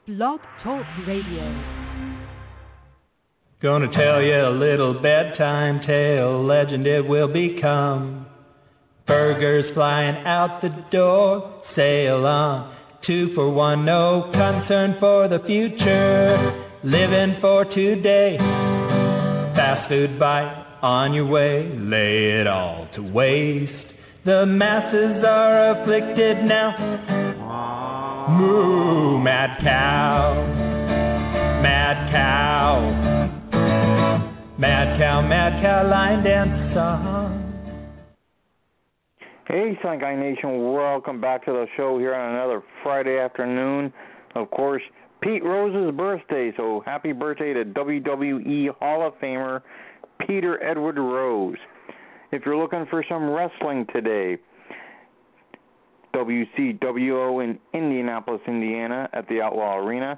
Blog Talk Radio. Gonna tell you a little bedtime tale, legend it will become. Burgers flying out the door, sail on, 2 for 1, no concern for the future, living for today. Fast food bite on your way, lay it all to waste. The masses are afflicted now. Moo, mad cow, mad cow. Mad cow, line dance song. Hey, Sun Guy Nation, welcome back to the show here on another Friday afternoon. Of course, Pete Rose's birthday, so happy birthday to WWE Hall of Famer Peter Edward Rose. If you're looking for some wrestling today, WCWO in Indianapolis, Indiana at the Outlaw Arena,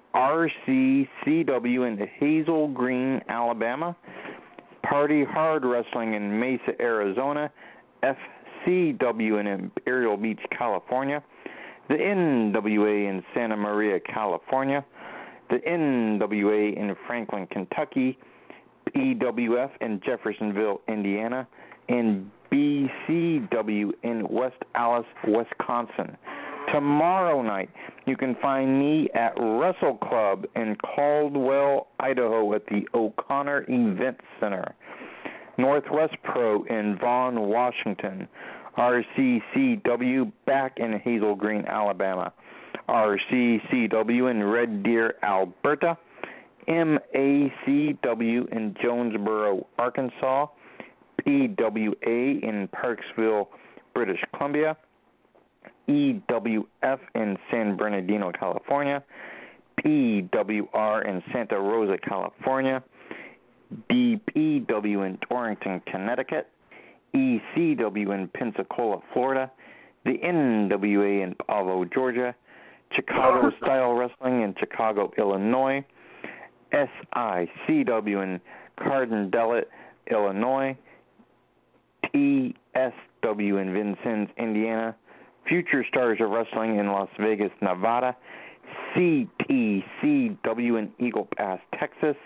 RCCW in Hazel Green, Alabama, Party Hard Wrestling in Mesa, Arizona, FCW in Imperial Beach, California, the NWA in Santa Maria, California, the NWA in Franklin, Kentucky, PWF in Jeffersonville, Indiana, and BCW in West Allis, Wisconsin. Tomorrow night, you can find me at Wrestle Club in Caldwell, Idaho at the O'Connor Event Center. Northwest Pro in Vaughan, Washington. RCCW back in Hazel Green, Alabama. RCCW in Red Deer, Alberta. MACW in Jonesboro, Arkansas. PWA in Parksville, British Columbia. EWF in San Bernardino, California. PWR in Santa Rosa, California. BPW in Torrington, Connecticut. ECW in Pensacola, Florida. The NWA in Pavo, Georgia. Chicago Style Wrestling in Chicago, Illinois. SICW in Cardindellet, Illinois. TSW in Vincennes, Indiana. Future Stars of Wrestling in Las Vegas, Nevada. CTCW in Eagle Pass, Texas.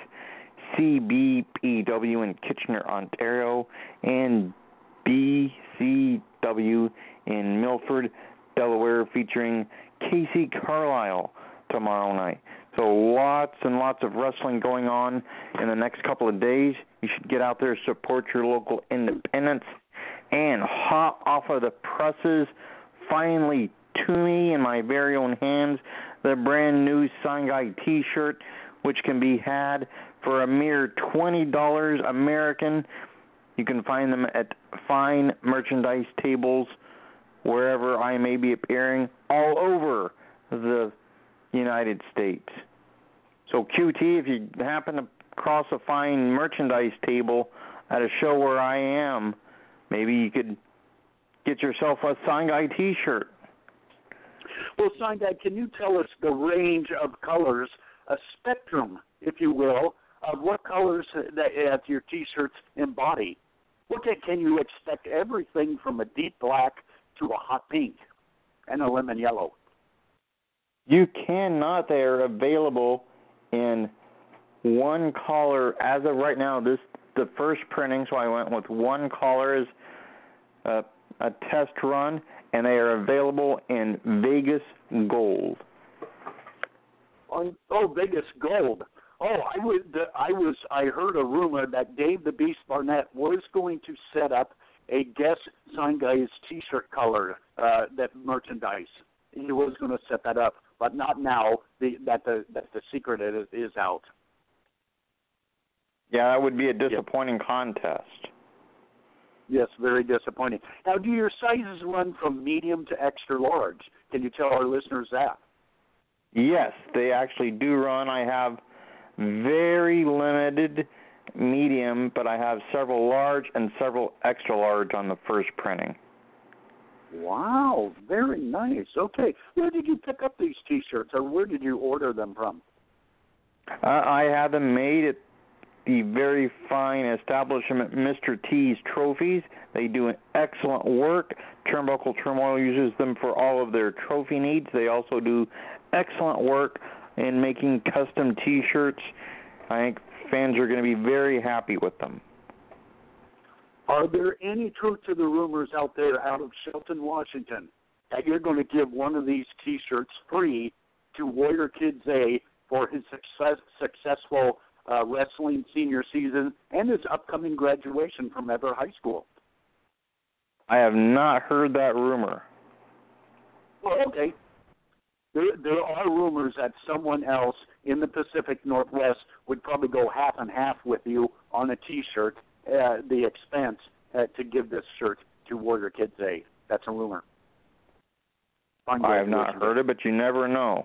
CBPW in Kitchener, Ontario. And BCW in Milford, Delaware, featuring Casey Carlisle tomorrow night. So lots and lots of wrestling going on in the next couple of days. You should get out there, support your local independents. And hot off of the presses, finally to me in my very own hands, the brand new Sign Guy t-shirt, which can be had for a mere $20 American. You can find them at fine merchandise tables wherever I may be appearing all over the United States. So QT, if you happen to cross a fine merchandise table at a show where I am, maybe you could get yourself a Sign Guy t-shirt. Well, Sign Guy, can you tell us the range of colors, a spectrum, if you will, of what colors that your t-shirts embody? Can you expect everything from a deep black to a hot pink and a lemon yellow? You cannot. They are available in one color. As of right now, this the first printing, so I went with one color as a test run, and they are available in Vegas Gold. Vegas Gold. I heard a rumor that Dave the Beast Barnett was going to set up a guest Sign Guy's t-shirt color that merchandise. He was going to set that up, but not now. That the secret is out. Yeah, that would be a disappointing contest. Yes, very disappointing. Now, do your sizes run from medium to extra large? Can you tell our listeners that? Yes, they actually do run. I have very limited medium, but I have several large and several extra large on the first printing. Wow, very nice. Okay, where did you pick up these T-shirts, or where did you order them from? I have them made at the very fine establishment Mr. T's Trophies. They do an excellent work. Turnbuckle Turmoil uses them for all of their trophy needs. They also do excellent work in making custom T-shirts. I think fans are going to be very happy with them. Are there any truth to the rumors out there out of Shelton, Washington, that you're going to give one of these T-shirts free to Warrior Kids A for his successful wrestling senior season and his upcoming graduation from Everett High School? I have not heard that rumor. Well, okay. There are rumors that someone else in the Pacific Northwest would probably go half and half with you on a T-shirt, the expense to give this shirt to Warrior Kids A. That's a rumor. I have not heard it, but you never know.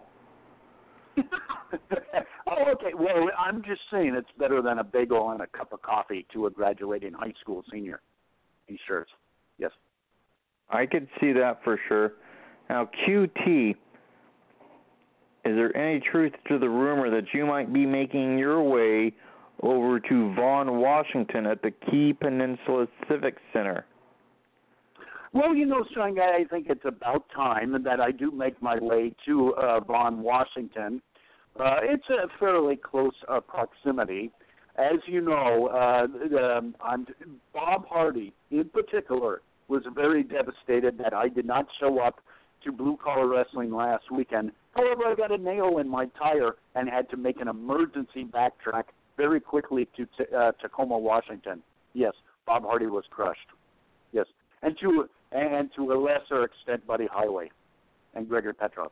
Oh, okay. Well, I'm just saying it's better than a bagel and a cup of coffee to a graduating high school senior. These shirts. Yes. I could see that for sure. Now, QT, is there any truth to the rumor that you might be making your way over to Vaughan, Washington at the Key Peninsula Civic Center? Well, Strong Guy, I think it's about time that I do make my way to Vaughan, Washington. It's a fairly close proximity. As you know, Bob Hardy, in particular, was very devastated that I did not show up to Blue Collar Wrestling last weekend. However, I got a nail in my tire and had to make an emergency backtrack very quickly to Tacoma, Washington. Yes, Bob Hardy was crushed. Yes, and to a lesser extent, Buddy Highway and Gregory Petrov.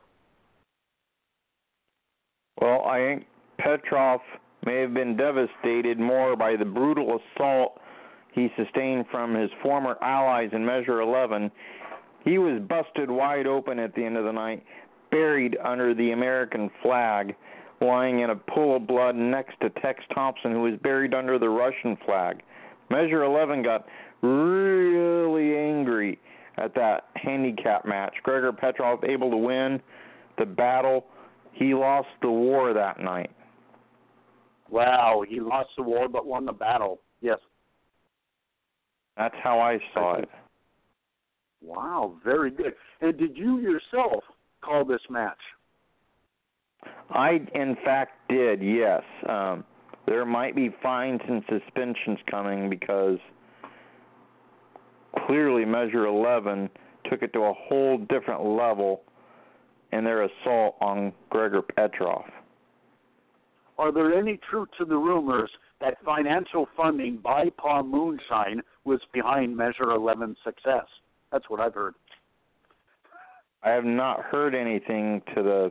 Well, I think Petrov may have been devastated more by the brutal assault he sustained from his former allies in Measure 11. He was busted wide open at the end of the night, buried under the American flag, lying in a pool of blood next to Tex Thompson, who was buried under the Russian flag. Measure 11 got really angry at that handicap match. Gregor Petrov able to win the battle. He lost the war that night. Wow, he lost the war but won the battle. Yes. That's how I saw it. Wow, very good. And did you yourself call this match? I, in fact, did, yes. There might be fines and suspensions coming because clearly Measure 11 took it to a whole different level in their assault on Gregor Petrov. Are there any truth to the rumors that financial funding by Paul Moonshine was behind Measure 11's success? That's what I've heard. I have not heard anything to the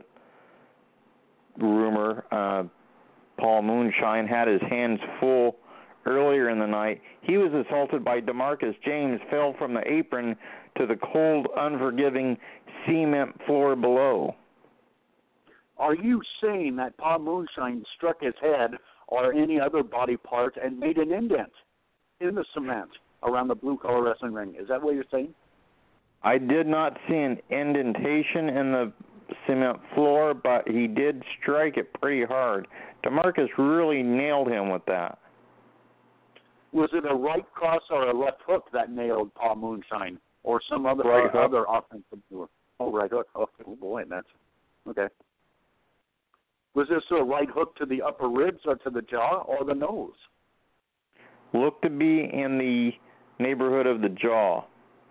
rumor. Paul Moonshine had his hands full earlier in the night. He was assaulted by DeMarcus James, fell from the apron to the cold, unforgiving cement floor below. Are you saying that Paul Moonshine struck his head or any other body part and made an indent in the cement around the Blue Collar Wrestling ring? Is that what you're saying? I did not see an indentation in the cement floor, but he did strike it pretty hard. DeMarcus really nailed him with that. Was it a right cross or a left hook that nailed Paul Moonshine, or some other other offensive move? Oh, right hook. Oh, boy, that's okay. Was this a right hook to the upper ribs or to the jaw or the nose? Looked to be in the neighborhood of the jaw.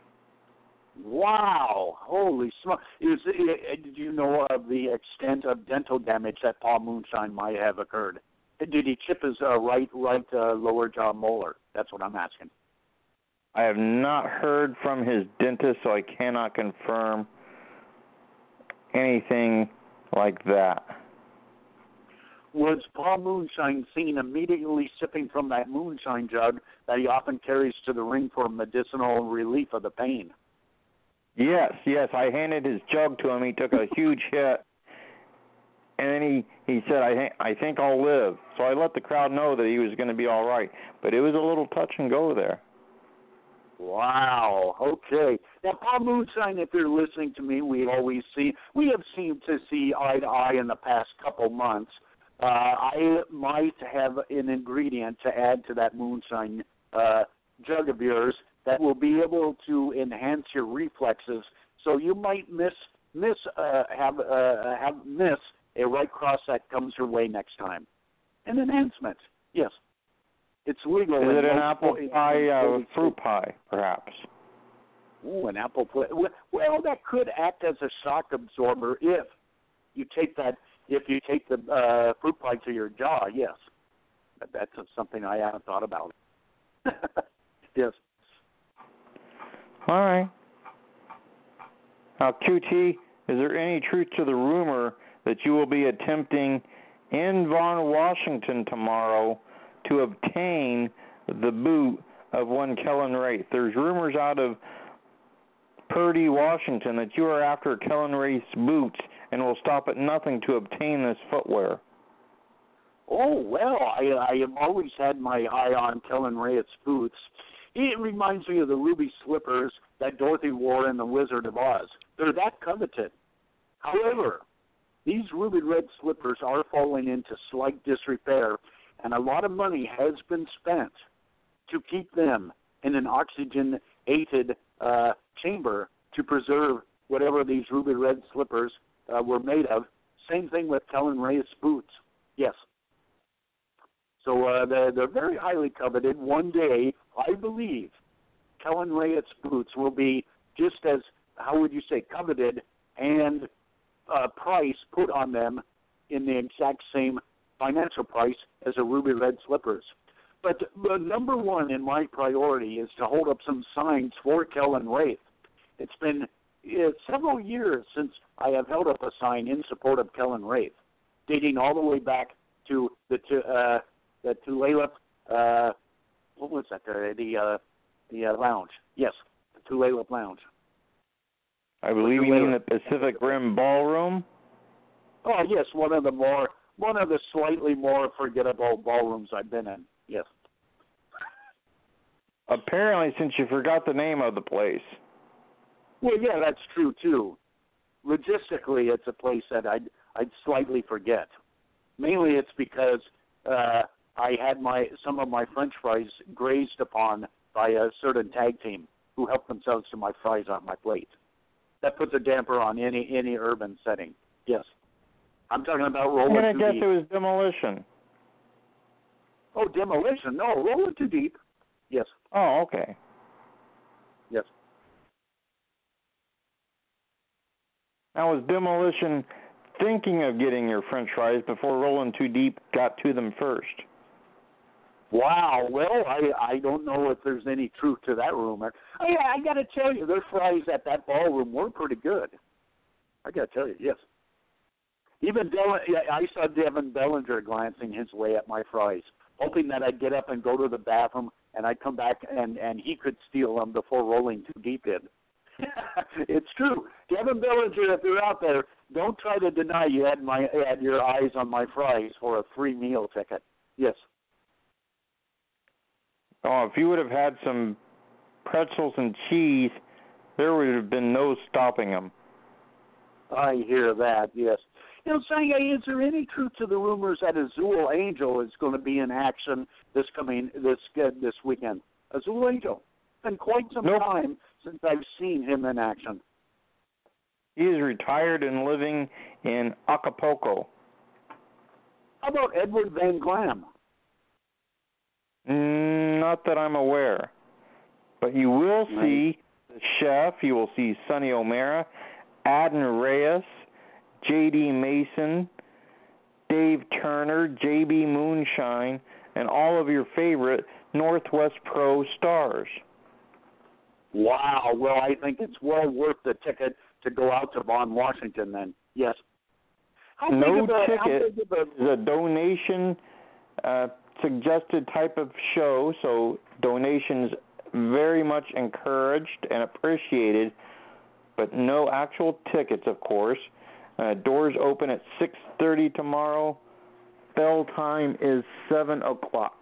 Wow! Holy smokes! Did you know of the extent of dental damage that Paul Moonshine might have occurred? Did he chip his right lower jaw molar? That's what I'm asking. I have not heard from his dentist, so I cannot confirm anything like that. Was Paul Moonshine seen immediately sipping from that moonshine jug that he often carries to the ring for medicinal relief of the pain? Yes. I handed his jug to him. He took a huge hit, and then he said, I think I'll live. So I let the crowd know that he was going to be all right. But it was a little touch and go there. Wow. Okay. Now, Paul Moonshine, if you're listening to me, we have seemed to see eye to eye in the past couple months. I might have an ingredient to add to that moonshine jug of yours that will be able to enhance your reflexes, so you might miss a right cross that comes your way next time. An enhancement, yes. It's legal. Is it an apple pie, fruit pie, perhaps? Ooh, an apple pie. Well, that could act as a shock absorber if you take the fruit pie to your jaw. Yes, that's something I haven't thought about. Yes. All right. Now, QT, is there any truth to the rumor that you will be attempting in Vaughan, Washington tomorrow to obtain the boot of one Kellen Wraith? There's rumors out of Purdy, Washington, that you are after Kellen Wraith's boots and will stop at nothing to obtain this footwear. Oh, well, I have always had my eye on Kellen Wraith's boots. It reminds me of the ruby slippers that Dorothy wore in The Wizard of Oz. They're that coveted. However, these ruby red slippers are falling into slight disrepair, and a lot of money has been spent to keep them in an oxygen-aided chamber to preserve whatever these ruby red slippers were made of. Same thing with Kellen Wraith's boots. Yes. So they're very highly coveted. One day, I believe, Kellen Wraith's boots will be just as, how would you say, coveted and price put on them in the exact same financial price as the ruby red slippers. But number one in my priority is to hold up some signs for Kellen Wraith. It's been several years since I have held up a sign in support of Kellen Wraith, dating all the way back to the Tulalip, what was that? The lounge. Yes, the Tulalip Lounge. I believe you mean the Pacific Rim Ballroom? Oh, yes, one of the slightly more forgettable ballrooms I've been in. Yes. Apparently, since you forgot the name of the place. Well, yeah, that's true too. Logistically, it's a place that I'd slightly forget. Mainly, it's because I had some of my French fries grazed upon by a certain tag team who helped themselves to my fries on my plate. That puts a damper on any urban setting. Yes. I'm talking about Rolling Too Deep. I'm going to guess it was Demolition. Oh, Demolition? No, Rolling Too Deep. Yes. Oh, okay. Yes. Now, was Demolition thinking of getting your French fries before Rolling Too Deep got to them first? Wow. Well, I don't know if there's any truth to that rumor. I got to tell you, their fries at that ballroom were pretty good. I got to tell you, yes. Even I saw Devin Bellinger glancing his way at my fries, hoping that I'd get up and go to the bathroom, and I'd come back and he could steal them before Rolling Too Deep did. It's true. Devin Bellinger, if you're out there, don't try to deny you had your eyes on my fries for a free meal ticket. Yes. Oh, if you would have had some pretzels and cheese, there would have been no stopping them. I hear that, yes. You know, Sanga, is there any truth to the rumors that Azul Angel is going to be in action this weekend? Azul Angel. It's been quite some time since I've seen him in action. He is retired and living in Acapulco. How about Edward Van Glam? Not that I'm aware. But you will see the chef, you will see Sonny O'Mara, Adnan Reyes, J.D. Mason, Dave Turner, J.B. Moonshine, and all of your favorite Northwest Pro stars. Wow. Well, I think it's well worth the ticket to go out to Vaughan, Washington then. Yes. No ticket is a donation suggested type of show, so donations very much encouraged and appreciated, but no actual tickets, of course. Doors open at 6:30 tomorrow. Bell time is 7 o'clock.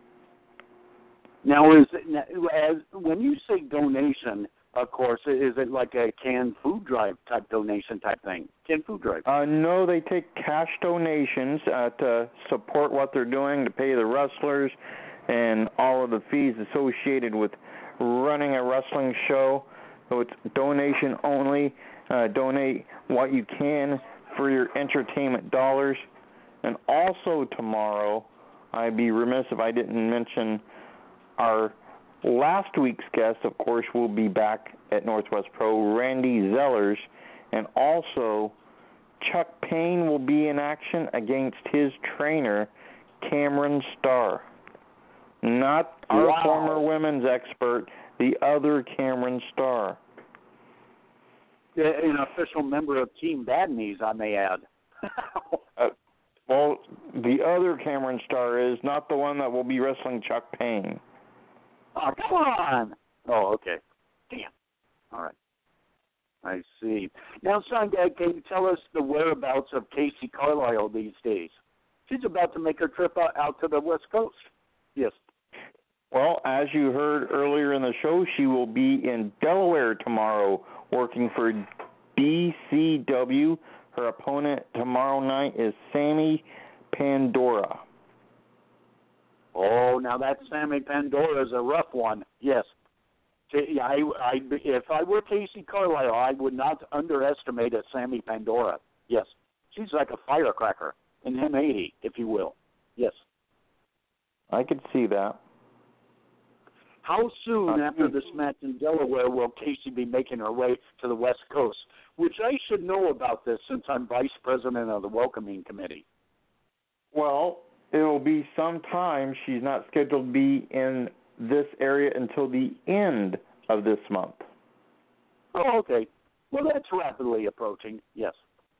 Now, when you say donation, of course, is it like a canned food drive type donation type thing? Canned food drive? No, they take cash donations to support what they're doing, to pay the wrestlers and all of the fees associated with running a wrestling show. So it's donation only. Donate what you can for your entertainment dollars. And also tomorrow, I'd be remiss if I didn't mention our last week's guest, of course, will be back at Northwest Pro, Randy Zellers, and also Chuck Payne will be in action against his trainer, Cameron Starr. Not our former women's expert, the other Cameron Starr. An official member of Team Bad Knees, I may add. Well, the other Cameron Starr is not the one that will be wrestling Chuck Payne. Oh, come on. Oh, okay. Damn. All right. I see. Now, son, can you tell us the whereabouts of Casey Carlisle these days? She's about to make her trip out to the West Coast. Yes. Well, as you heard earlier in the show, she will be in Delaware tomorrow working for BCW. Her opponent tomorrow night is Sammy Pandora. Oh, now that Sammy Pandora is a rough one. Yes. If I were Casey Carlisle, I would not underestimate a Sammy Pandora. Yes. She's like a firecracker, an M80, if you will. Yes. I could see that. How soon after this match in Delaware will Casey be making her way to the West Coast? Which I should know about this since I'm vice president of the welcoming committee. Well, it'll be some time. She's not scheduled to be in this area until the end of this month. Oh, okay. Well, that's rapidly approaching, yes.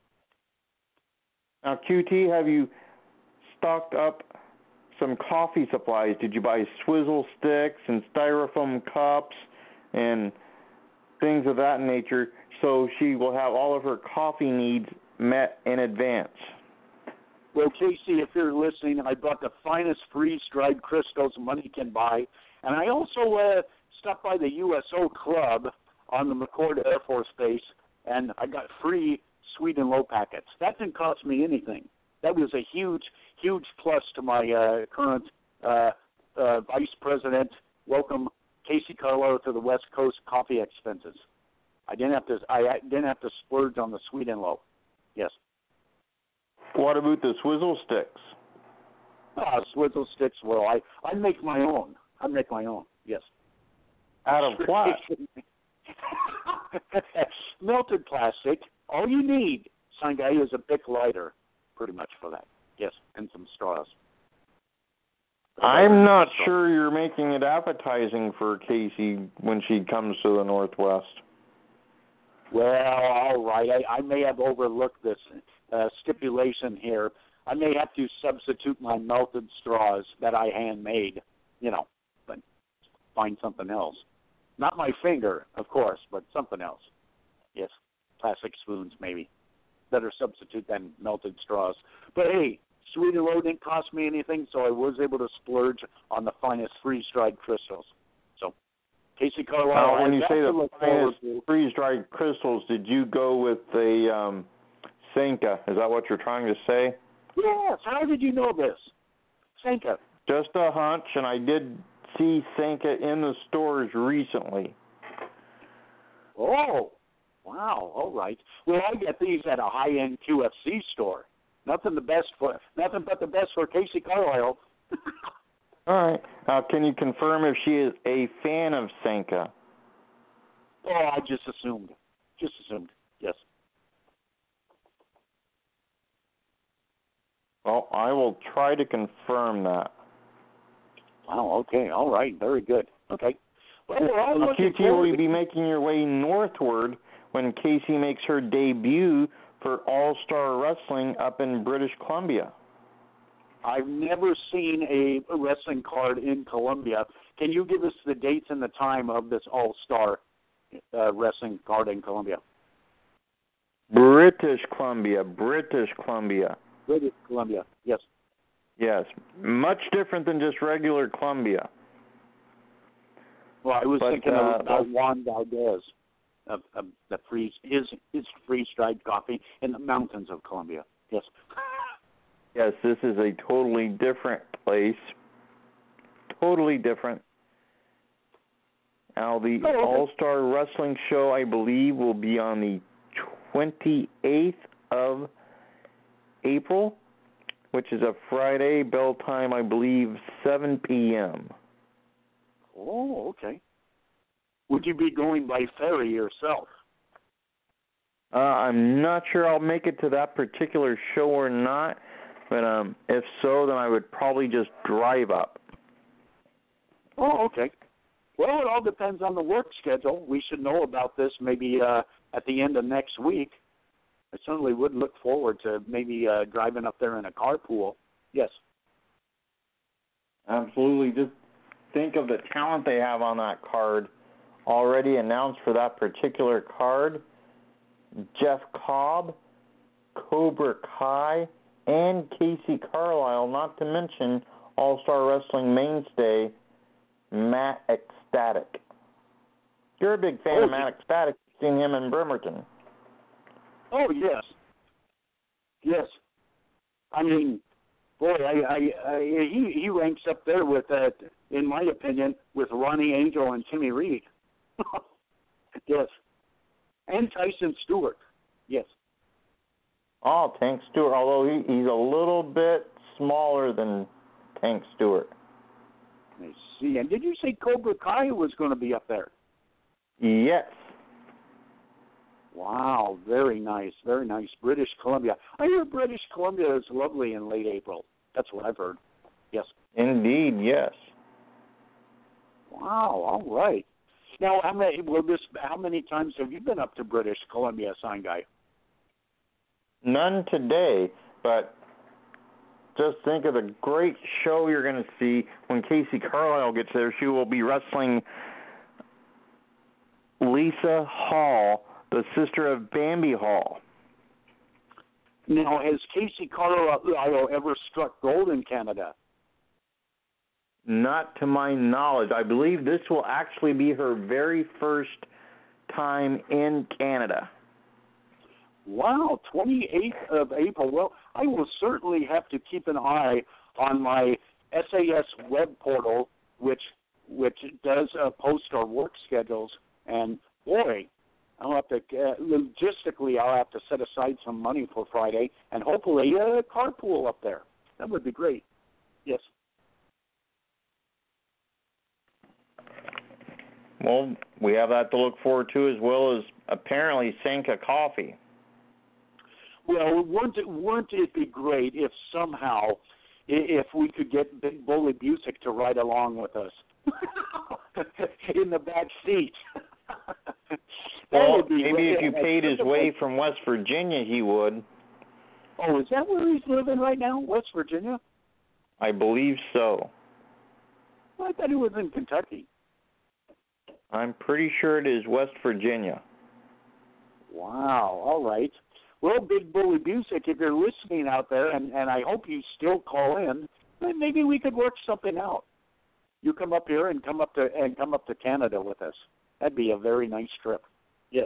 Now, QT, have you stocked up some coffee supplies? Did you buy swizzle sticks and styrofoam cups and things of that nature so she will have all of her coffee needs met in advance? Well, Casey, if you're listening, I bought the finest freeze-dried crystals money can buy, and I also stopped by the USO Club on the McCord Air Force Base, and I got free Sweet and Low packets. That didn't cost me anything. That was a huge, huge plus to my current vice president. Welcome Casey Carlisle to the West Coast coffee expenses. I didn't have to splurge on the Sweet and Low. Yes. What about the swizzle sticks? Swizzle sticks. Well, I make my own. I make my own. Yes. Out of what? Melted plastic. All you need, son guy, is a Bic lighter, pretty much for that. Yes, and some straws. I'm not sure you're making it appetizing for Casey when she comes to the Northwest. Well, all right. I may have overlooked this stipulation here. I may have to substitute my melted straws that I handmade, but find something else. Not my finger, of course, but something else. Yes, plastic spoons maybe. Better substitute than melted straws. But hey, Sweet and Low didn't cost me anything, so I was able to splurge on the finest freeze-dried crystals. So, Casey Carlisle. When you say the finest freeze-dried crystals, did you go with a Senka? Is that what you're trying to say? Yes. How did you know this? Senka. Just a hunch, and I did see Senka in the stores recently. Oh, wow. All right. Well, I get these at a high-end QFC store. Nothing but the best for Casey Carlisle. All right. Can you confirm if she is a fan of Senka? Oh, I just assumed. Yes. Well, I will try to confirm that. Wow, okay. All right. Very good. Okay. Well, we're all looking QT, will you be making your way northward when Casey makes her debut for All-Star Wrestling up in British Columbia? I've never seen a wrestling card in Columbia. Can you give us the dates and the time of this All-Star wrestling card in Columbia? British Columbia, yes. Yes, much different than just regular Columbia. Well, I was thinking about Juan Valdez, of the his freeze-dried coffee in the mountains of Colombia. Yes. Yes, this is a totally different place. Totally different. Now, the All-Star Wrestling Show, I believe, will be on the 28th of April, which is a Friday, bell time, I believe, 7 p.m. Oh, okay. Would you be going by ferry yourself? I'm not sure I'll make it to that particular show or not, but if so, then I would probably just drive up. Oh, okay. Well, it all depends on the work schedule. We should know about this maybe at the end of next week. I certainly would look forward to maybe driving up there in a carpool. Yes. Absolutely. Just think of the talent they have on that card. Already announced for that particular card, Jeff Cobb, Cobra Kai, and Casey Carlisle, not to mention All-Star Wrestling mainstay Matt Ecstatic. You're a big fan of Matt Ecstatic. You've seen him in Bremerton. Oh, yes. Yes. I mean, boy, he ranks up there with, in my opinion, with Ronnie Angel and Timmy Reed. Yes. And Tyson Stewart. Yes. Oh, Tank Stewart, although he's a little bit smaller than Tank Stewart. I see. And did you say Cobra Kai was going to be up there? Yes. Wow, very nice, very nice. British Columbia. I hear British Columbia is lovely in late April. That's what I've heard. Yes. Indeed, yes. Wow, all right. Now, how many times have you been up to British Columbia, Sign Guy? None today, but just think of the great show you're going to see when Casey Carlisle gets there. She will be wrestling Lisa Hall, the sister of Bambi Hall. Now, has Casey Carlisle ever struck gold in Canada? Not to my knowledge. I believe this will actually be her very first time in Canada. Wow, 28th of April. Well, I will certainly have to keep an eye on my SAS web portal, which does post our work schedules. And, boy, I'll have to logistically, I'll have to set aside some money for Friday and hopefully a carpool up there. That would be great. Yes. Well, we have that to look forward to, as well as apparently Sanka Coffee. Well, wouldn't it be great if somehow, if we could get Big Bully Busick to ride along with us in the back seat? Well, maybe if you paid his way from West Virginia, he would. Oh, is that where he's living right now, West Virginia? I believe so. I thought he was in Kentucky. I'm pretty sure it is West Virginia. Wow, all right. Well, Big Bully Busick, if you're listening out there, and I hope you still call in, then maybe we could work something out. You come up here and come up to Canada with us. That'd be a very nice trip. Yes.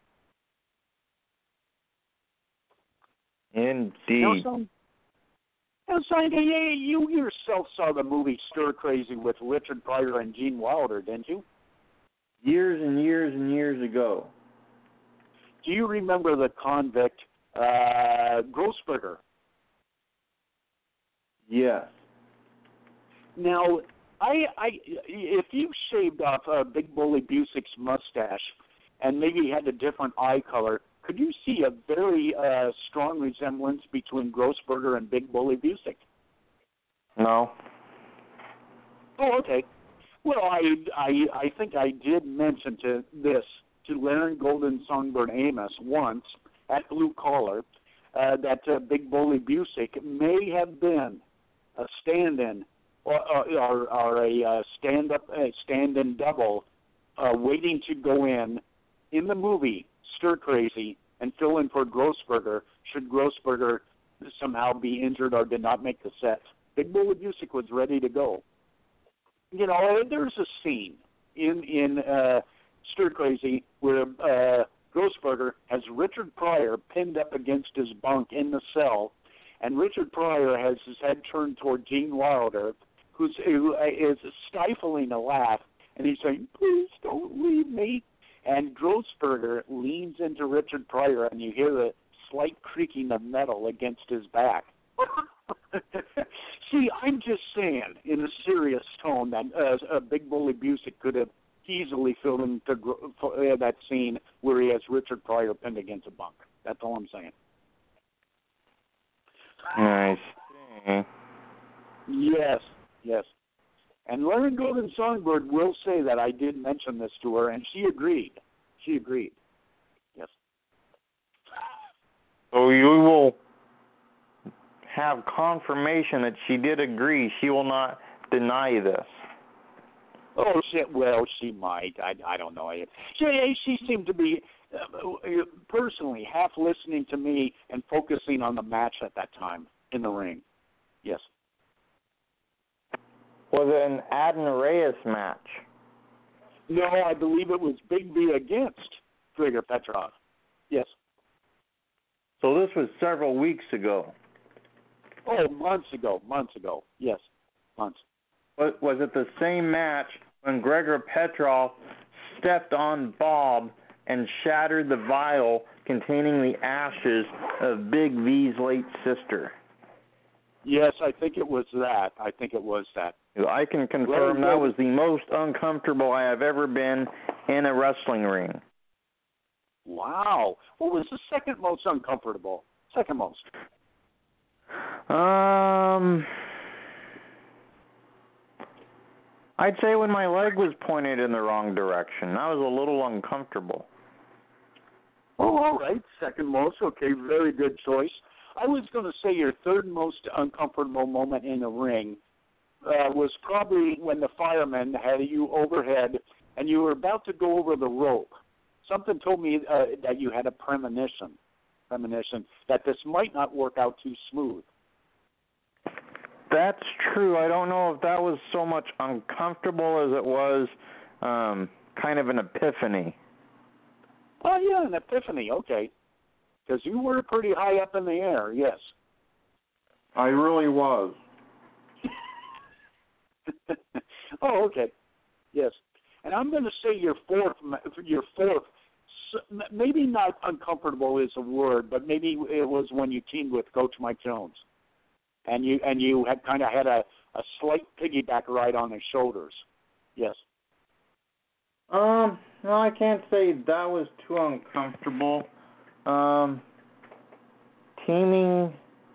Indeed. Now, Sandy, you yourself saw the movie Stir Crazy with Richard Pryor and Gene Wilder, didn't you? Years and years and years ago. Do you remember the convict, Grossberger? Yes. Now, if you shaved off Big Bully Busick's mustache and maybe had a different eye color, could you see a very strong resemblance between Grossberger and Big Bully Busick? No. Oh, okay. Well, I think I did mention to Laren Golden Songbird Amos once at Blue Collar that Big Bully Busick may have been a stand-in or a stand-in double waiting to go in the movie Stir Crazy and fill in for Grossberger should Grossberger somehow be injured or did not make the set. Big Bully Busick was ready to go. You know, there's a scene in Stir Crazy where Grossberger has Richard Pryor pinned up against his bunk in the cell, and Richard Pryor has his head turned toward Gene Wilder, who is stifling a laugh, and he's saying, "Please don't leave me." And Grossberger leans into Richard Pryor, and you hear the slight creaking of metal against his back. See, I'm just saying, in a serious tone, that Big Bully Busick could have easily filled into that scene where he has Richard Pryor pinned against a bunk. That's all I'm saying. Nice. Yes. And Lauren Golden Songbird will say that I did mention this to her, and she agreed. Yes. So you will have confirmation that she did agree. She will not deny this. Oh, she might. I don't know. She seemed to be, personally, half listening to me and focusing on the match at that time in the ring. Yes. Was it an Adnan Reyes match? No, I believe it was Big B against Grigor Petrov. Yes. So this was several weeks ago. Oh, months ago. Yes, months. Was it the same match when Grigor Petrov stepped on Bob and shattered the vial containing the ashes of Big V's late sister? Yes, I think it was that. I can confirm that was the most uncomfortable I have ever been in a wrestling ring. Wow. What was the second most uncomfortable? Second most. I'd say when my leg was pointed in the wrong direction. That was a little uncomfortable. Oh, all right. Second most. Okay, very good choice. I was going to say your third most uncomfortable moment in the ring was probably when the firemen had you overhead and you were about to go over the rope. Something told me that you had a premonition that this might not work out too smooth. That's true. I don't know if that was so much uncomfortable as it was kind of an epiphany. Oh, yeah, an epiphany. Okay. Because you were pretty high up in the air, yes. I really was. Oh, okay. Yes. And I'm going to say your fourth, maybe not uncomfortable is a word, but maybe it was when you teamed with Coach Mike Jones. And you had kind of had a slight piggyback ride on his shoulders. Yes. No, I can't say that was too uncomfortable. Teaming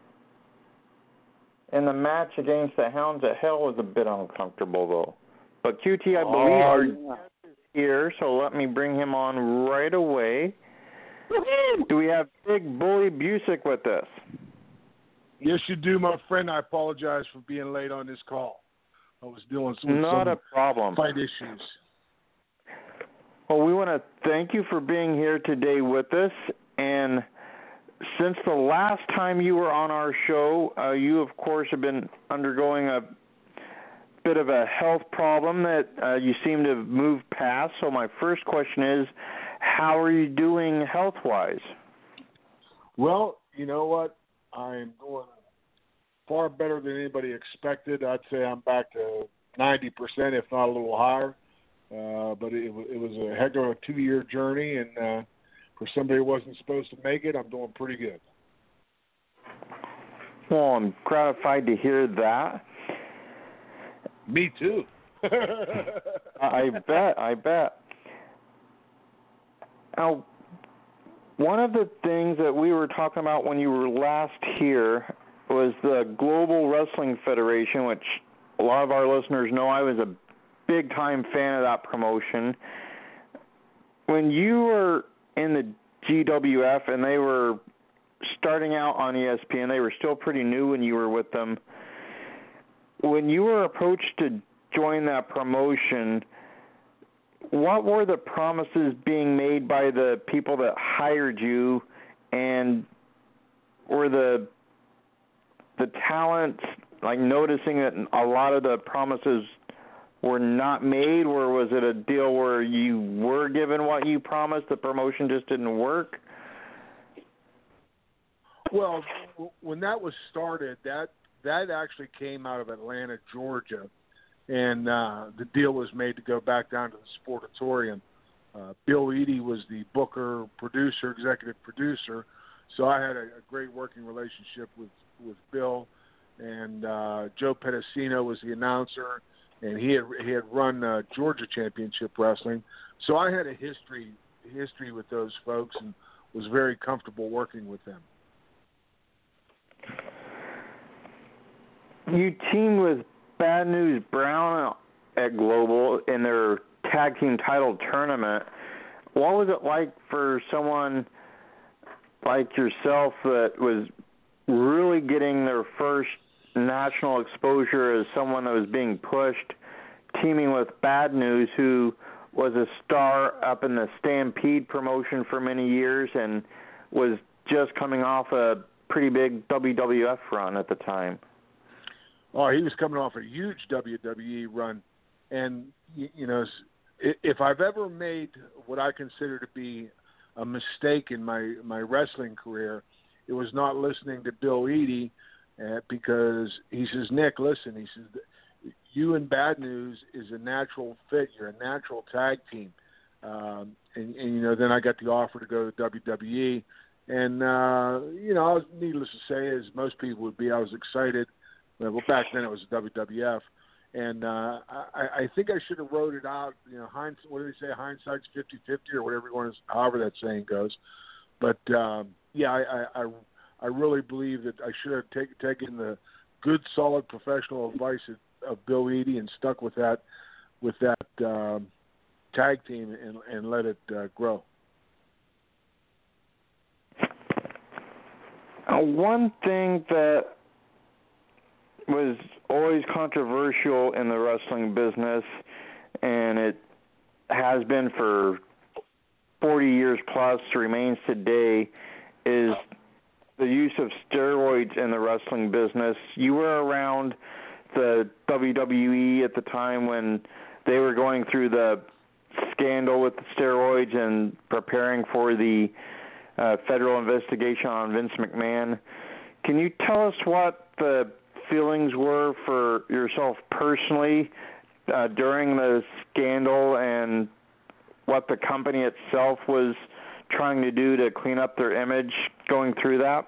in the match against the Hounds of Hell was a bit uncomfortable, though. But QT, I believe, our guest is here, so let me bring him on right away. Do we have Big Bully Busick with us? Yes, you do, my friend. I apologize for being late on this call. I was dealing with some problem. Fight issues. Well, we want to thank you for being here today with us. And since the last time you were on our show, you, of course, have been undergoing a bit of a health problem that you seem to have moved past. So my first question is, how are you doing health-wise? Well, you know what? I'm doing far better than anybody expected. I'd say I'm back to 90%, if not a little higher. But it was a heck of a 2-year journey, and for somebody who wasn't supposed to make it, I'm doing pretty good. Well, I'm gratified to hear that. Me too. I bet. Now, one of the things that we were talking about when you were last here was the Global Wrestling Federation, which a lot of our listeners know I was a big-time fan of that promotion. When you were in the GWF and they were starting out on ESPN, they were still pretty new when you were with them. When you were approached to join that promotion, what were the promises being made by the people that hired you, and were the talents like noticing that a lot of the promises were not made, or was it a deal where you were given what you promised, the promotion just didn't work? Well, when that was started, that actually came out of Atlanta, Georgia, and the deal was made to go back down to the Sportatorium. Bill Eadie was the booker, producer, executive producer, So I had a great working relationship with Bill, and Joe Pedicino was the announcer, and he had run Georgia Championship Wrestling. So I had a history with those folks and was very comfortable working with them. You teamed with Bad News Brown at Global in their tag team title tournament. What was it like for someone like yourself that was really getting their first national exposure as someone that was being pushed, teaming with Bad News, who was a star up in the Stampede promotion for many years and was just coming off a pretty big WWF run at the time? Oh, he was coming off a huge WWE run. And, you know, if I've ever made what I consider to be a mistake in my wrestling career, it was not listening to Bill Eadie because he says, Nick, listen, he says, you and Bad News is a natural fit. You're a natural tag team. And you know, then I got the offer to go to WWE. And, you know, I was, needless to say, as most people would be, I was excited. Well, back then it was WWF. And I think I should have wrote it out. You know, what do they say? Hindsight's 50-50 or whatever you want to, however that saying goes. But yeah, I really believe that I should have taken the good, solid professional advice of Bill Eadie and stuck with that tag team and let it grow. One thing that was always controversial in the wrestling business, and it has been for 40 years plus, remains today, is the use of steroids in the wrestling business. You were around the WWE at the time when they were going through the scandal with the steroids and preparing for the federal investigation on Vince McMahon. Can you tell us what the feelings were for yourself personally during the scandal and what the company itself was trying to do to clean up their image going through that?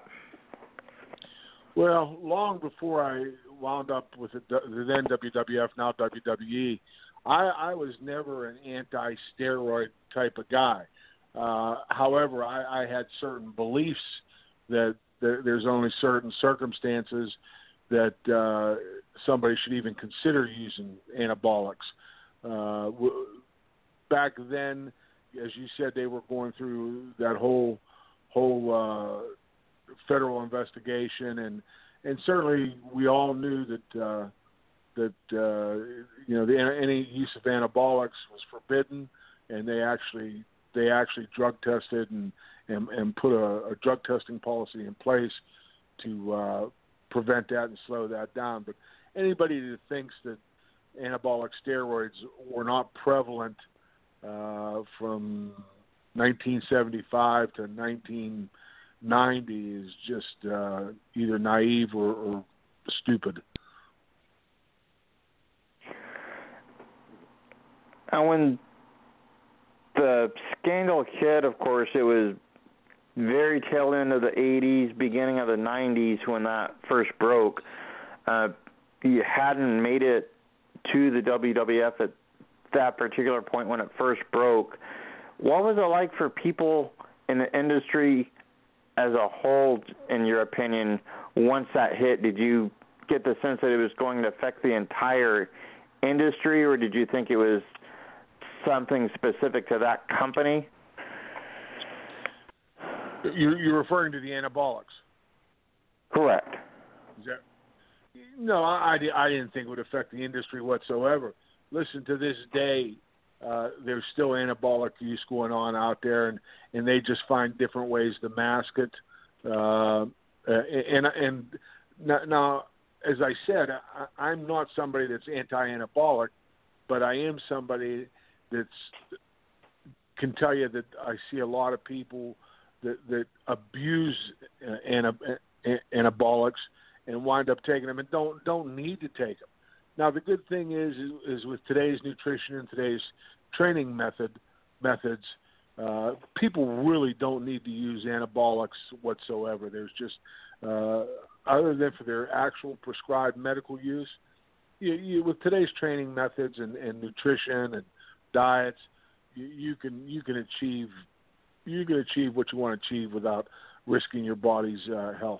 Well, long before I wound up with the then WWF, now WWE, I was never an anti-steroid type of guy. However, I had certain beliefs that there's only certain circumstances that somebody should even consider using anabolics. Back then, as you said, they were going through that whole federal investigation, and certainly we all knew that you know, any use of anabolics was forbidden, and they actually drug tested and put a drug testing policy in place to prevent that and slow that down. But anybody that thinks that anabolic steroids were not prevalent from 1975 to 1990 is just either naive or stupid. And when the scandal hit, of course, it was very tail end of the 80s, beginning of the 90s when that first broke. You hadn't made it to the WWF at that particular point when it first broke. What was it like for people in the industry as a whole, in your opinion, once that hit? Did you get the sense that it was going to affect the entire industry, or did you think it was something specific to that company? You're referring to the anabolics? Correct. No, I didn't think it would affect the industry whatsoever. Listen, to this day, there's still anabolic use going on out there, and they just find different ways to mask it. And now, as I said, I'm not somebody that's anti-anabolic, but I am somebody that can tell you that I see a lot of people that abuse anabolics and wind up taking them and don't need to take them. Now, the good thing is with today's nutrition and today's training methods, people really don't need to use anabolics whatsoever. There's just, other than for their actual prescribed medical use, with today's training methods and nutrition and diets, you can achieve what you want to achieve without risking your body's health.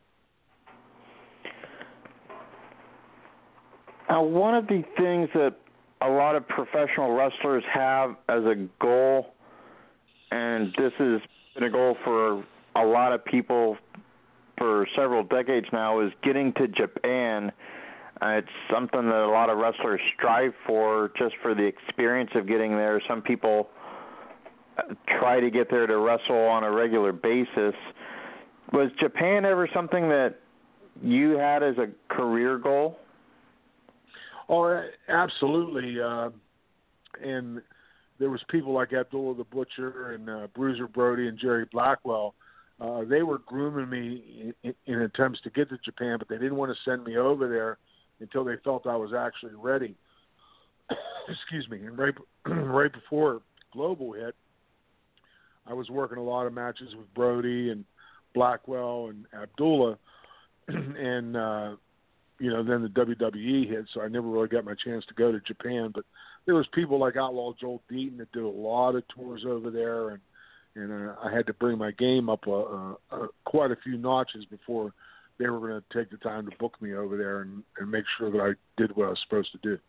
One of the things that a lot of professional wrestlers have as a goal, and this has been a goal for a lot of people for several decades now, is getting to Japan. It's something that a lot of wrestlers strive for, just for the experience of getting there. Some people try to get there to wrestle on a regular basis. Was Japan ever something that you had as a career goal? Oh, absolutely. And there was people like Abdullah the Butcher and Bruiser Brody and Jerry Blackwell. They were grooming me in attempts to get to Japan, but they didn't want to send me over there until they felt I was actually ready. Excuse me. And right before Global hit, I was working a lot of matches with Brody and Blackwell and Abdullah, and then the WWE hit, so I never really got my chance to go to Japan. But there was people like Outlaw Joel Deaton that did a lot of tours over there, and I had to bring my game up quite a few notches before they were going to take the time to book me over there and make sure that I did what I was supposed to do.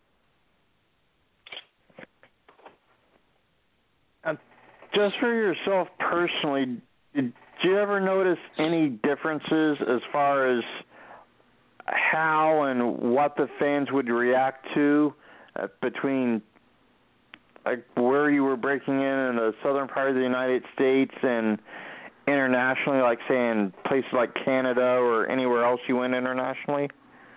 Just for yourself personally, did you ever notice any differences as far as how and what the fans would react to between where you were breaking in the southern part of the United States and internationally, like say in places like Canada or anywhere else you went internationally?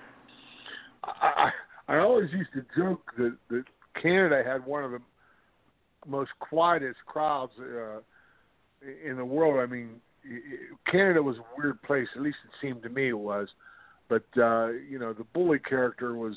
I always used to joke that Canada had one of the most quietest crowds in the world. I mean, Canada was a weird place, at least it seemed to me it was. But the bully character was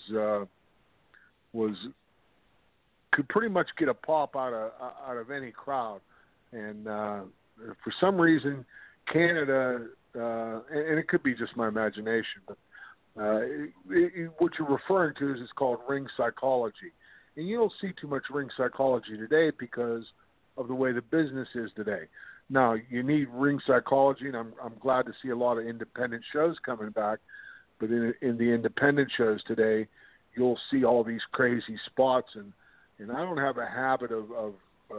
could pretty much get a pop out of any crowd, and for some reason, Canada, and it could be just my imagination, but what you're referring to is called ring psychology, and you don't see too much ring psychology today because of the way the business is today. Now, you need ring psychology, and I'm glad to see a lot of independent shows coming back. But in the independent shows today, you'll see all these crazy spots, and I don't have a habit of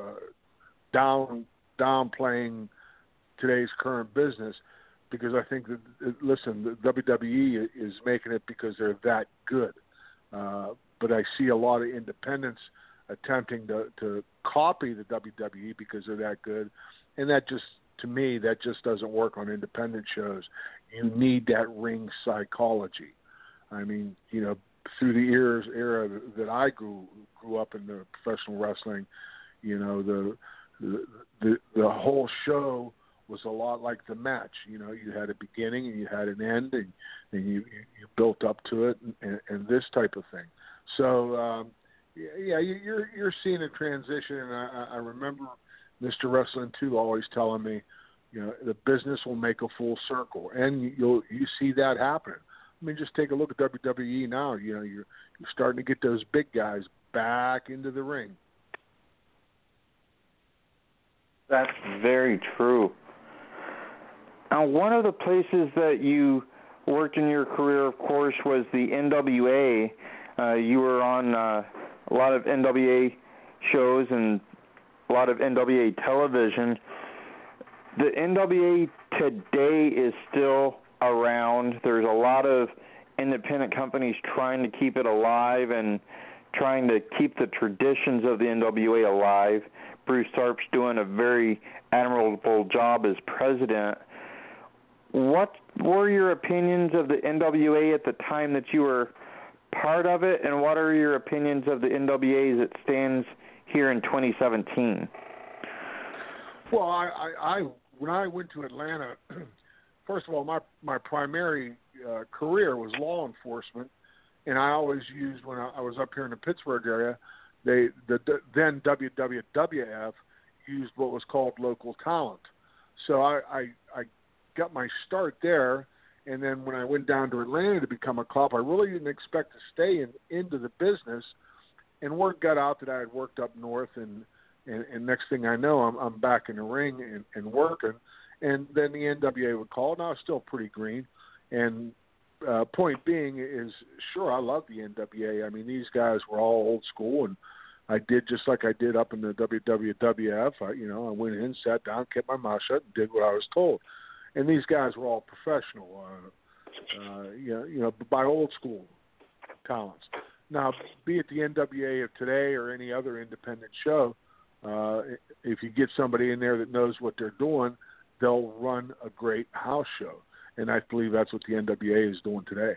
downplaying today's current business, because I think that, listen, the WWE is making it because they're that good. But I see a lot of independents attempting to copy the WWE because they're that good, and that just, to me, that just doesn't work on independent shows. You need that ring psychology. I mean, through the era that I grew up in the professional wrestling, the whole show was a lot like the match. You had a beginning and you had an end, and you built up to it, and this type of thing. So you're seeing a transition, and I remember Mr. Wrestling 2 always telling me, the business will make a full circle, and you see that happen. I mean, just take a look at WWE now. You're starting to get those big guys back into the ring. That's very true. Now, one of the places that you worked in your career, of course, was the NWA. You were on a lot of NWA shows and a lot of NWA television. The NWA today is still around. There's a lot of independent companies trying to keep it alive and trying to keep the traditions of the NWA alive. Bruce Tharp's doing a very admirable job as president. What were your opinions of the NWA at the time that you were part of it, and what are your opinions of the NWA as it stands here in 2017? Well, I when I went to Atlanta, first of all, my primary career was law enforcement, and I always used, when I was up here in the Pittsburgh area, the then WWF used what was called local talent. So I got my start there, and then when I went down to Atlanta to become a cop, I really didn't expect to stay into the business. And word got out that I had worked up north, and next thing I know, I'm back in the ring and working. And then the NWA would call, and I was still pretty green. And point being is, sure, I love the NWA. I mean, these guys were all old school, and I did just like I did up in the WWF. I went in, sat down, kept my mouth shut, and did what I was told. And these guys were all professional, by old school talents. Now, be it the NWA of today or any other independent show, if you get somebody in there that knows what they're doing, they'll run a great house show. And I believe that's what the NWA is doing today.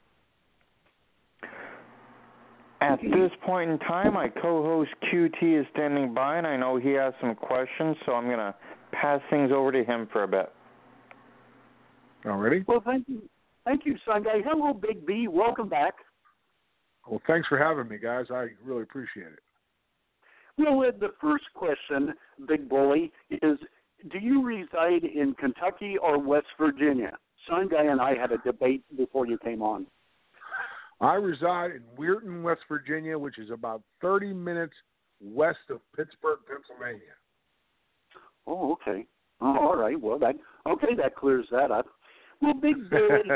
At this point in time, my co-host QT is standing by, and I know he has some questions, so I'm going to pass things over to him for a bit. Already? Well, thank you. Thank you, Sunday. Hello, Big B. Welcome back. Well, thanks for having me, guys. I really appreciate it. Well, the first question, Big Bully, is do you reside in Kentucky or West Virginia? Sunday and I had a debate before you came on. I reside in Weirton, West Virginia, which is about 30 minutes west of Pittsburgh, Pennsylvania. Oh, okay. Oh, all right. Well, that clears that up. Well, Big Bully,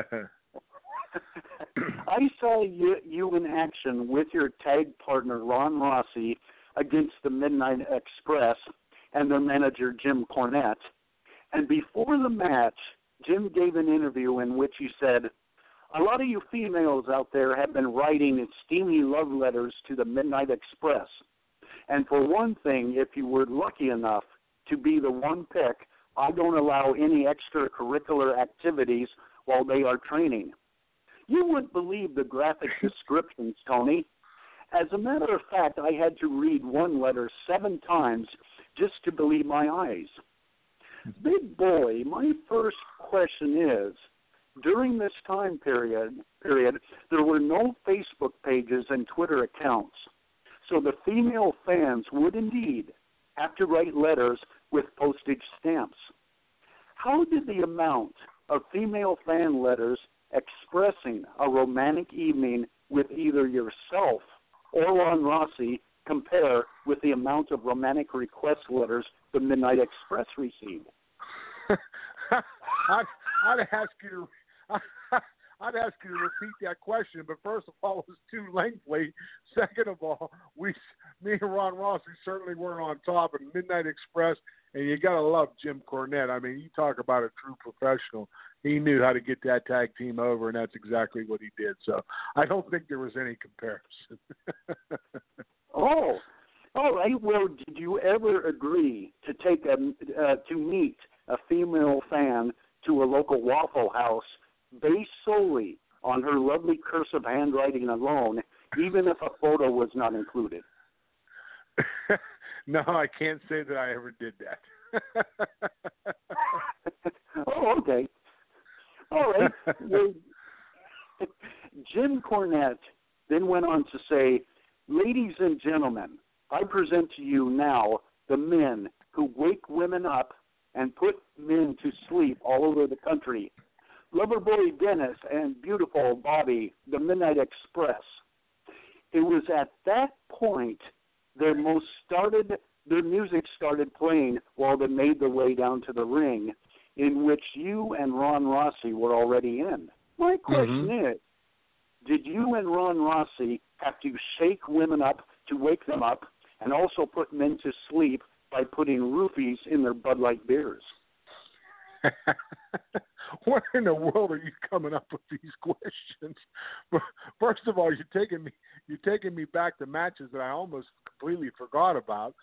I saw you in action with your tag partner, Ron Rossi, against the Midnight Express and their manager, Jim Cornette. And before the match, Jim gave an interview in which he said, a lot of you females out there have been writing steamy love letters to the Midnight Express. And for one thing, if you were lucky enough to be the one pick, I don't allow any extracurricular activities while they are training. You wouldn't believe the graphic descriptions, Tony. As a matter of fact, I had to read one letter 7 times just to believe my eyes. Big Boy, my first question is, during this time period, there were no Facebook pages and Twitter accounts. So the female fans would indeed have to write letters with postage stamps. How did the amount of female fan letters expressing a romantic evening with either yourself or Ron Rossi compare with the amount of romantic request letters the Midnight Express received? I'd ask you to repeat that question, but first of all, it was too lengthy. Second of all, me and Ron Rossi certainly weren't on top of Midnight Express, and you got to love Jim Cornette. I mean, you talk about a true professional. He knew how to get that tag team over, and that's exactly what he did. So I don't think there was any comparison. Oh, all right. Well, did you ever agree to to meet a female fan to a local Waffle House based solely on her lovely cursive handwriting alone, even if a photo was not included? No, I can't say that I ever did that. Oh, okay. All right. Well, Jim Cornette then went on to say, ladies and gentlemen, I present to you now the men who wake women up and put men to sleep all over the country. Loverboy Dennis and beautiful Bobby, the Midnight Express. It was at that point their music started playing while they made their way down to the ring, in which you and Ron Rossi were already in. My question is, did you and Ron Rossi have to shake women up to wake them up and also put men to sleep by putting roofies in their Bud Light beers? What in the world are you coming up with these questions? First of all, you're taking me back to matches that I almost completely forgot about.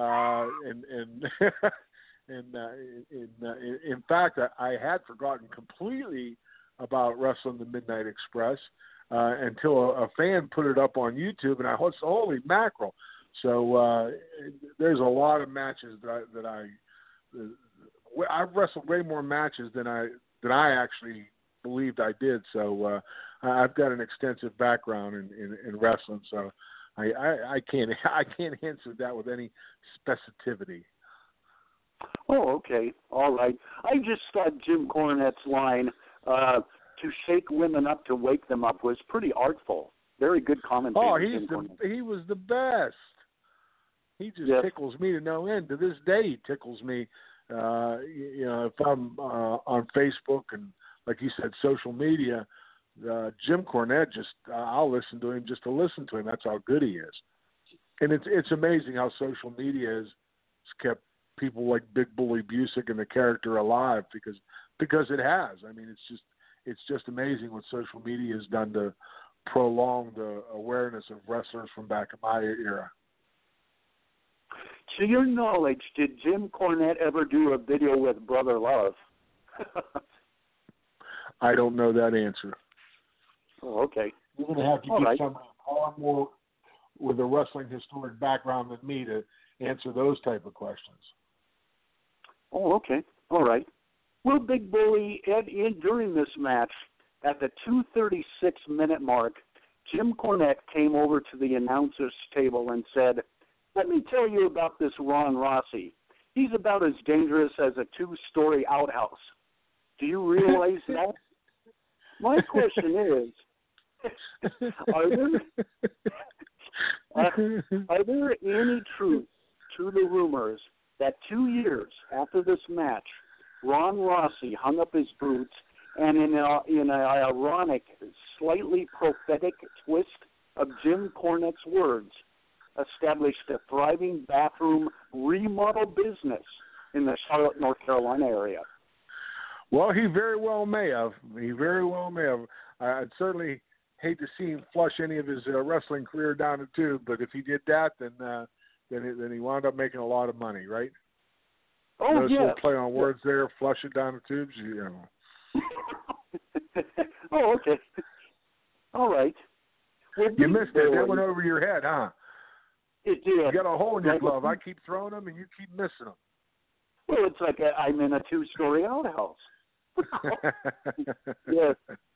In fact, I had forgotten completely about Wrestling the Midnight Express until a fan put it up on YouTube, and I was, holy mackerel. So there's a lot of matches that I've wrestled way more matches than I actually believed I did. So I've got an extensive background in wrestling. So I can't answer that with any specificity. Oh, okay. All right. I just thought Jim Cornette's line, to shake women up to wake them up, was pretty artful. Very good commentary. Oh, he was the best. He just tickles me to no end. To this day, he tickles me. If I'm on Facebook and, like you said, social media, Jim Cornette, I'll listen to him just to listen to him. That's how good he is. And it's amazing how social media has kept people like Big Bully Busick and the character alive because it has. I mean, it's just amazing what social media has done to prolong the awareness of wrestlers from back in my era. To your knowledge, did Jim Cornette ever do a video with Brother Love? I don't know that answer. Oh, okay. You're going to have to get somebody far more with a wrestling historic background than me to answer those type of questions. Oh, okay. All right. Well, Big Bully, during this match, at the 2:36-minute mark, Jim Cornette came over to the announcer's table and said, "Let me tell you about this Ron Rossi. He's about as dangerous as a 2-story outhouse. Do you realize that?" My question is, are there any truth to the rumors that 2 years after this match, Ron Rossi hung up his boots and in an ironic, slightly prophetic twist of Jim Cornette's words, established a thriving bathroom remodel business in the Charlotte, North Carolina area? Well, he very well may have. I'd certainly hate to see him flush any of his wrestling career down the tube, but if he did that, then he wound up making a lot of money, right? Oh, Notice yeah. play on words there, flush it down the tubes, Oh, okay. All right. Well, you missed it. That went over your head, huh? It did. You got a hole in your glove. I keep throwing them, and you keep missing them. Well, it's like I'm in a 2-story outhouse. Yes.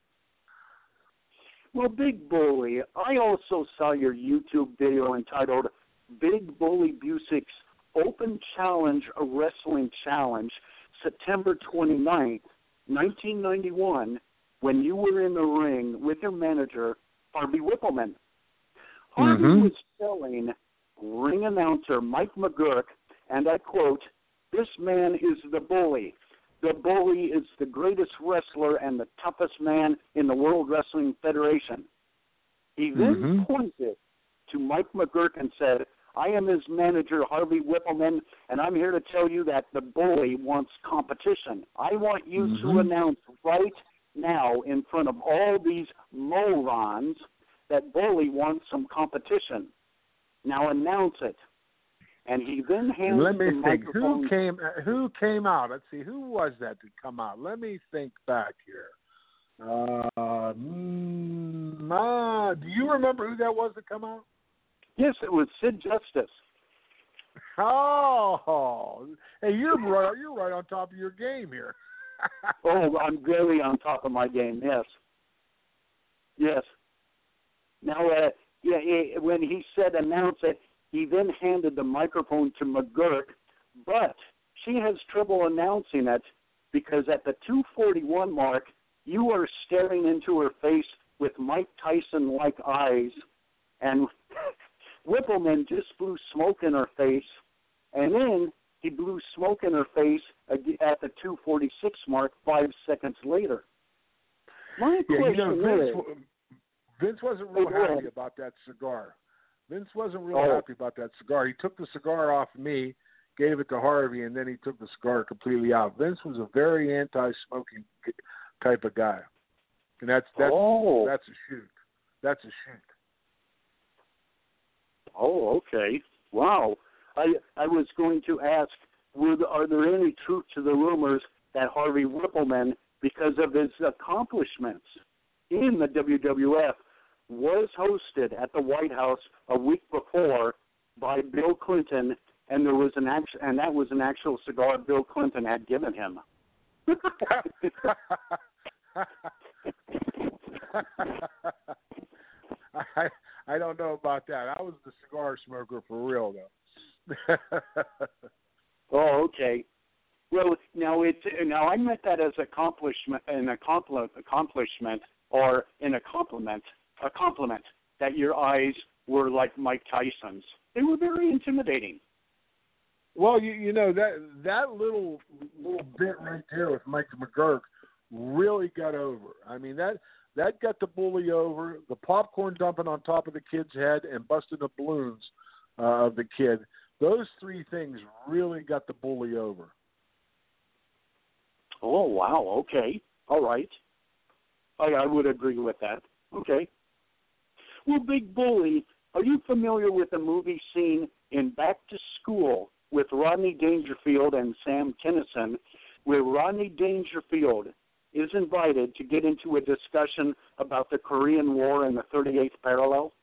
Well, Big Bully, I also saw your YouTube video entitled Big Bully Busick's Open Challenge, a Wrestling Challenge, September 29th, 1991, when you were in the ring with your manager, Harvey Whippleman. Harvey was telling ring announcer Mike McGurk, and I quote, "This man is the Bully. The Bully is the greatest wrestler and the toughest man in the World Wrestling Federation." He then pointed to Mike McGurk and said, "I am his manager, Harvey Whippleman, and I'm here to tell you that the Bully wants competition. I want you to announce right now in front of all these morons that Bully wants some competition. Now announce it." And he then hands Let me the think. microphone. Who came out? Let's see. Who was that to come out? Let me think back here. Do you remember who that was to come out? Yes, it was Sid Justice. Oh, hey, you're right on top of your game here. Oh, I'm very on top of my game. Yes. Yes. Now, when he said announce it, he then handed the microphone to McGurk, but she has trouble announcing it because at the 2:41 mark, you are staring into her face with Mike Tyson-like eyes, and Whippleman just blew smoke in her face, and then he blew smoke in her face at the 2:46 mark 5 seconds later. My question is, Vince wasn't real happy about that cigar. Happy about that cigar. He took the cigar off me, gave it to Harvey, and then he took the cigar completely out. Vince was a very anti-smoking type of guy, and that's a shoot. That's a shoot. Oh, okay. Wow. I was going to ask, are there any truth to the rumors that Harvey Whippleman, because of his accomplishments in the WWF, was hosted at the White House a week before by Bill Clinton, and that was an actual cigar Bill Clinton had given him. I don't know about that. I was the cigar smoker for real, though. Oh, okay. Now, I meant that as accomplishment, or in a compliment, that your eyes were like Mike Tyson's. They were very intimidating. Well, you know that little bit right there with Mike McGurk really got over. I mean that got the bully over. The popcorn dumping on top of the kid's head and busting the balloons of the kid. Those three things really got the bully over. Oh, wow. Okay. All right. I would agree with that. Okay. Well, Big Bully, are you familiar with the movie scene in Back to School with Rodney Dangerfield and Sam Kinison, where Rodney Dangerfield is invited to get into a discussion about the Korean War and the 38th parallel?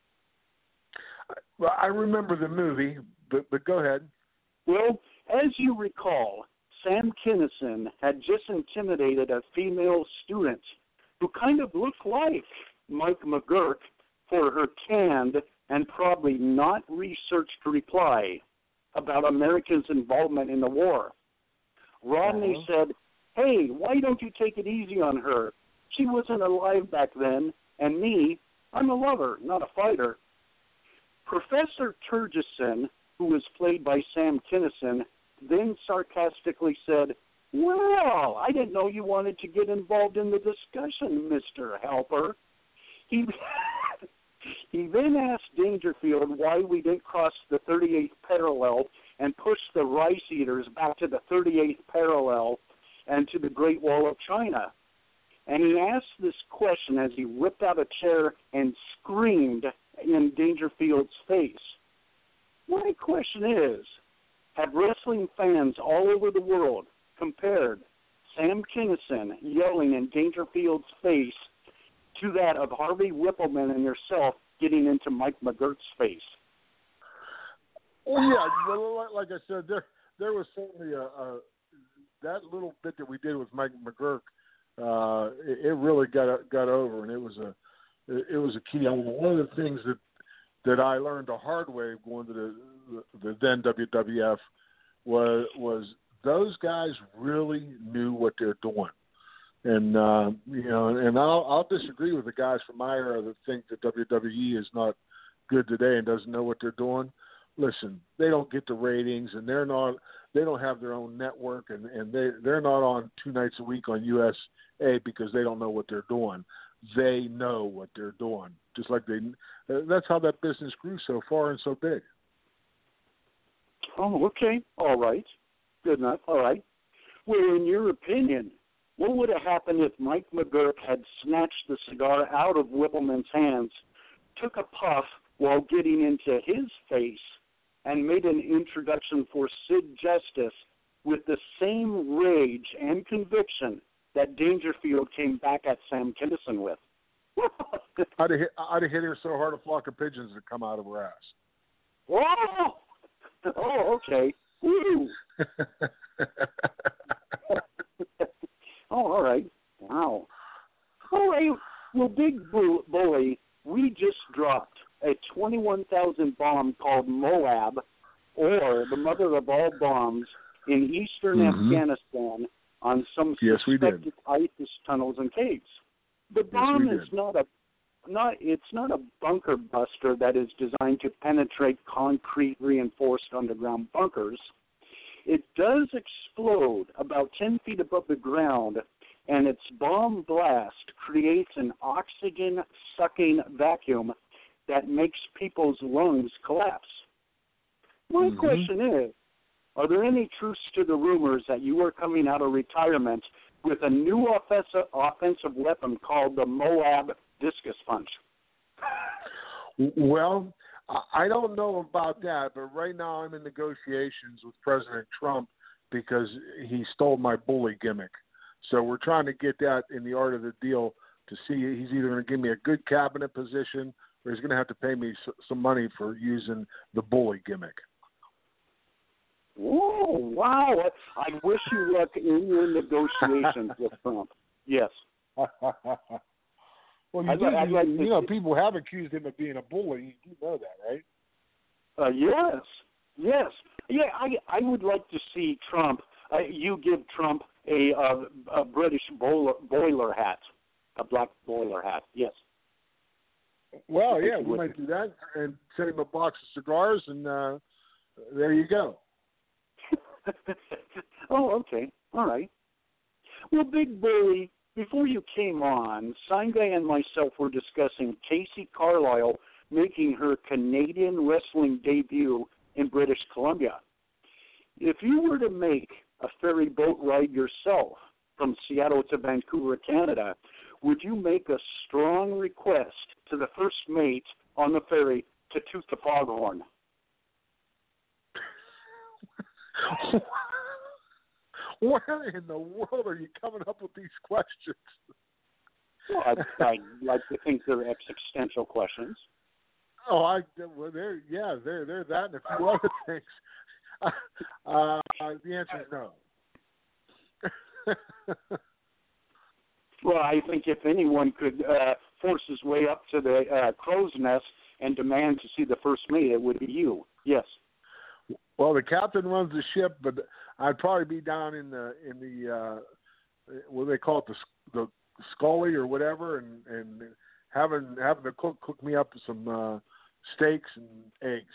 Well, I remember the movie, but go ahead. Well, as you recall, Sam Kinison had just intimidated a female student who kind of looked like Mike McGurk for her canned and probably not researched reply about Americans' involvement in the war. Rodney said, "Hey, why don't you take it easy on her? She wasn't alive back then, and me, I'm a lover, not a fighter." Professor Turgeson, who was played by Sam Kinison, then sarcastically said, "Well, I didn't know you wanted to get involved in the discussion, Mr. Helper." He then asked Dangerfield why we didn't cross the 38th parallel and push the rice eaters back to the 38th parallel and to the Great Wall of China. And he asked this question as he whipped out a chair and screamed in Dangerfield's face. My question is, have wrestling fans all over the world compared Sam Kinison yelling in Dangerfield's face to that of Harvey Whippleman and yourself getting into Mike McGurk's face? Well, yeah, like I said, there was certainly that little bit that we did with Mike McGurk. It really got over, and it was a key element. One of the things that I learned the hard way going to the then WWF was those guys really knew what they're doing. And and I'll disagree with the guys from my era that think that WWE is not good today and doesn't know what they're doing. Listen, they don't get the ratings, and they don't have their own network, and they're not on 2 nights a week on USA because they don't know what they're doing. They know what they're doing, just like that's how that business grew so far and so big. Oh, okay, all right, good enough, all right. Well, in your opinion, what would have happened if Mike McGurk had snatched the cigar out of Whippleman's hands, took a puff while getting into his face, and made an introduction for Sid Justice with the same rage and conviction that Dangerfield came back at Sam Kinison with? I'd have hit her so hard a flock of pigeons would come out of her ass. Whoa! Oh, okay. Woo! Oh, all right. Wow. All right. Well, Big Bully, we just dropped a 21,000 bomb called Moab, or the mother of all bombs, in eastern Afghanistan on some suspected ISIS tunnels and caves. The bomb is not a bunker buster that is designed to penetrate concrete reinforced underground bunkers. It does explode about 10 feet above the ground, and its bomb blast creates an oxygen-sucking vacuum that makes people's lungs collapse. My question is, are there any truths to the rumors that you are coming out of retirement with a new offensive weapon called the Moab discus punch? Well, I don't know about that, but right now I'm in negotiations with President Trump because he stole my bully gimmick. So we're trying to get that in the art of the deal to see he's either going to give me a good cabinet position or he's going to have to pay me some money for using the bully gimmick. Whoa, wow. I wish you luck in your negotiations with Trump. Yes. Well, people have accused him of being a bully. You know that, right? Yes. Yeah, I would like to see Trump you give Trump a British boiler hat, a black boiler hat. Yes. Well, yeah, we might do that and send him a box of cigars, and there you go. Oh, okay. All right. Well, Big Bully, before you came on, Sign Guy and myself were discussing Casey Carlisle making her Canadian wrestling debut in British Columbia. If you were to make a ferry boat ride yourself from Seattle to Vancouver, Canada, would you make a strong request to the first mate on the ferry to toot the foghorn? Where in the world are you coming up with these questions? Well, I'd like to think they're existential questions. Oh, they're that and a few other things. The answer is no. Well, I think if anyone could force his way up to the crow's nest and demand to see the first mate, it would be you. Yes. Well, the captain runs the ship, but I'd probably be down in the what do they call it, the scully or whatever, and having the cook me up some steaks and eggs.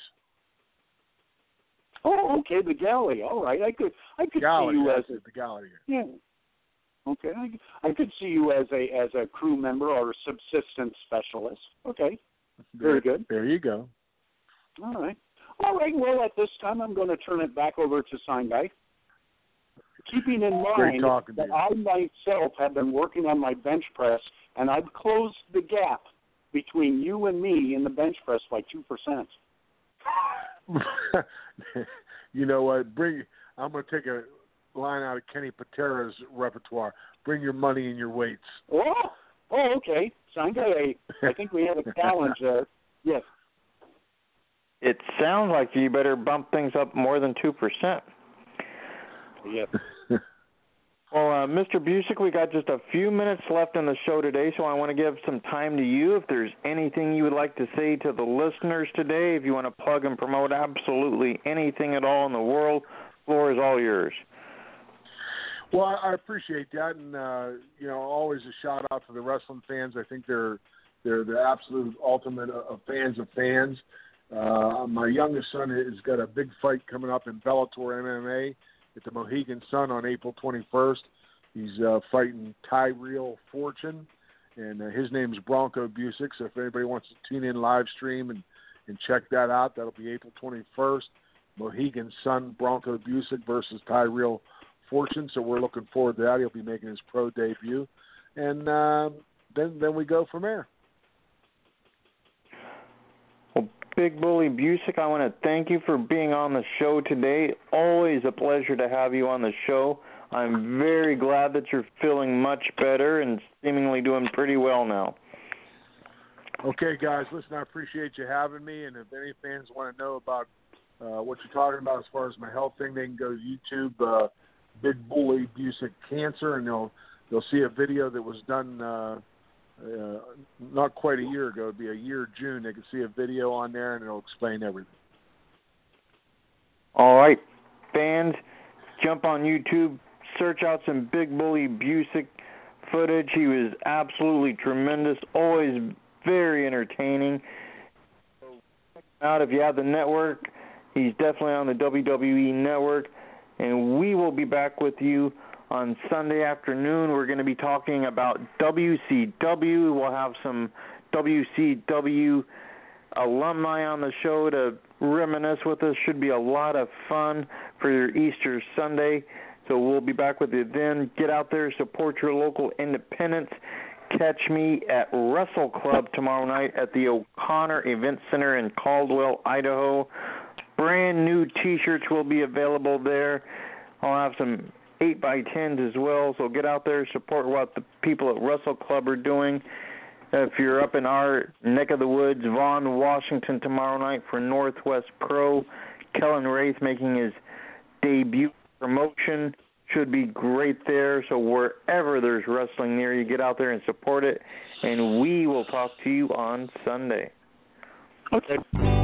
Oh, okay, the galley. All right, I could galley, see you as the galley. Yeah. Okay, I could see you as a crew member or a subsistence specialist. Okay, very good. There you go. All right. Well, at this time, I'm going to turn it back over to Sign Guy. Keeping in mind that I myself have been working on my bench press, and I've closed the gap between you and me in the bench press by 2%. You know what? I'm going to take a line out of Kenny Patera's repertoire. Bring your money and your weights. Oh, okay. Sign Guy, I think we have a challenge there. Yes. It sounds like you better bump things up more than 2%. Yep. Well, Mr. Busick, we got just a few minutes left in the show today, so I want to give some time to you. If there's anything you would like to say to the listeners today, if you want to plug and promote absolutely anything at all in the world, the floor is all yours. Well, I appreciate that, and always a shout out to the wrestling fans. I think they're the absolute ultimate of fans of fans. My youngest son has got a big fight coming up in Bellator MMA at the Mohegan Sun on April 21st. He's fighting Tyrell Fortune, and his name's Bronco Busick. So if anybody wants to tune in live stream and check that out, that'll be April 21st. Mohegan Sun, Bronco Busick versus Tyrell Fortune. So we're looking forward to that. He'll be making his pro debut, and then we go from there. Big Bully Busick, I want to thank you for being on the show today. Always a pleasure to have you on the show. I'm very glad that you're feeling much better and seemingly doing pretty well now. Okay, guys, listen, I appreciate you having me, and if any fans want to know about what you're talking about as far as my health thing, they can go to YouTube, Big Bully Busick Cancer, and they'll see a video that was done not quite a year ago. It'd be a year June. They can see a video on there, and it'll explain everything. All right, fans, jump on YouTube, search out some Big Bully Busick footage. He was absolutely tremendous, always very entertaining. So check him out if you have the network. He's definitely on the WWE network, and we will be back with you on Sunday afternoon. We're going to be talking about WCW. We'll have some WCW alumni on the show to reminisce with us. Should be a lot of fun for your Easter Sunday. So we'll be back with you then. Get out there, support your local independents. Catch me at Wrestle Club tomorrow night at the O'Connor Event Center in Caldwell, Idaho. Brand new T-shirts will be available there. I'll have some 8x10s as well, so get out there, support what the people at Wrestle Club are doing. If you're up in our neck of the woods, Vaughan, Washington tomorrow night for Northwest Pro. Kellen Wraith making his debut promotion. Should be great there, so wherever there's wrestling near you, get out there and support it, and we will talk to you on Sunday. Okay.